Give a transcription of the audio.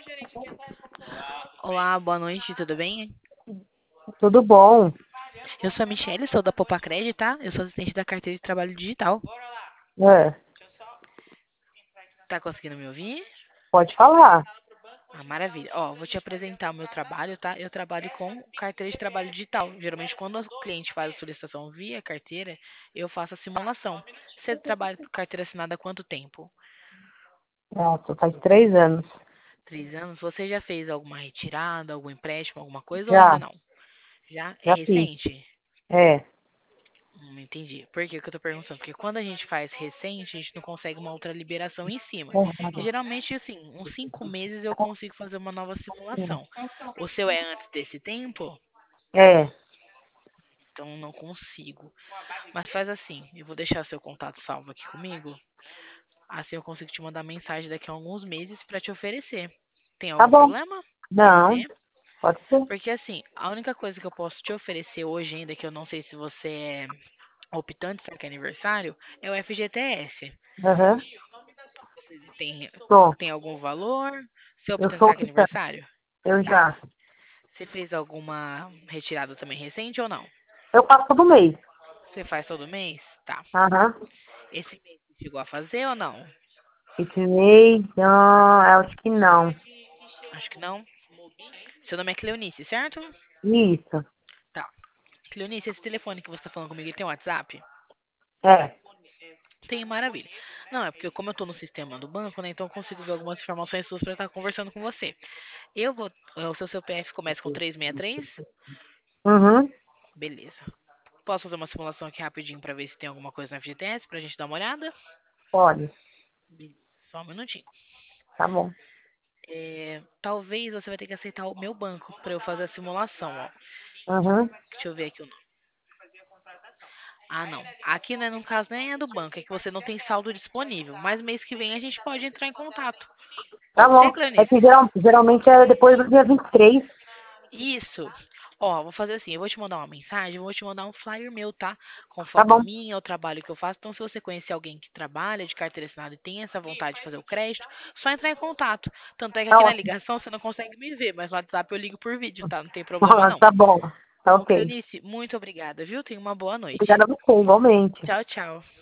Olá, boa noite, tudo bem? Tudo bom? Eu sou a Michelle, sou da Popacred, tá? Eu sou assistente da carteira de trabalho digital. É, Tá conseguindo me ouvir? pode falar. Ah, maravilha. Ó, vou te apresentar o meu trabalho, tá? Eu trabalho com carteira de trabalho digital. Geralmente, quando o cliente faz a solicitação via carteira, eu faço a simulação. Você trabalha com carteira assinada há quanto tempo? Nossa, faz 3 anos. 3 anos? Você já fez alguma retirada, algum empréstimo, alguma coisa ou ainda Já, não? Já? É já fiz. recente? É, Entendi. Por que que eu tô perguntando? Porque quando a gente faz recente, a gente não consegue uma outra liberação em cima. E geralmente, assim, uns 5 meses eu consigo fazer uma nova simulação. O seu é antes desse tempo? é, Então não consigo. Mas faz assim, eu vou deixar seu contato salvo aqui comigo. Assim eu consigo te mandar mensagem daqui a alguns meses para te oferecer. Tem tá algum bom. problema? Pode Não, ser? pode ser. Porque assim, a única coisa que eu posso te oferecer hoje ainda, que eu não sei se você é optante, será que é aniversário, é o FGTS. Aham, Tem, sou. tem algum valor? Você é Eu optante, sou será que é optante. aniversário? Eu Tá. já. Você fez alguma retirada também recente ou não? Eu faço todo mês. Você faz todo mês? Tá. Aham. Esse mês você chegou a fazer ou não? Esse mês, não, eu acho que não. Acho que não. Seu nome é Cleonice, certo? Isso. Tá. Cleonice, esse telefone que você tá falando comigo, ele tem WhatsApp? É. Tem, maravilha. Não, é porque como eu tô no sistema do banco, né, então eu consigo ver algumas informações suas pra estar conversando com você. Eu vou, o seu CPF começa com 363? Uhum. Beleza. Posso fazer uma simulação aqui rapidinho pra ver se tem alguma coisa na FGTS pra gente dar uma olhada? Pode. Só um minutinho. Tá bom. Talvez você vai ter que aceitar o meu banco pra eu fazer a simulação, ó. Uhum. Deixa eu ver aqui o nome. Ah, não. Aqui, né, no caso, nem é do banco, é que você não tem saldo disponível. Mas mês que vem a gente pode entrar em contato. Tá Pode bom. ser, É Cleonice? que geralmente é depois do dia 23. Isso. Ó, vou fazer assim, eu vou te mandar uma mensagem, eu vou te mandar um flyer meu, tá? Com Tá foto bom. minha, o trabalho que eu faço. Então, se você conhecer alguém que trabalha de carteira assinada e tem essa vontade de fazer o crédito, só entrar em contato. Tanto é que Tá aqui na ótimo. ligação você não consegue me ver, mas no WhatsApp eu ligo por vídeo, tá? Não tem problema não. Tá bom. Tá Ô, ok. Cleonice, muito obrigada, viu? Tenha uma boa noite. Obrigada a você, igualmente. Tchau, tchau.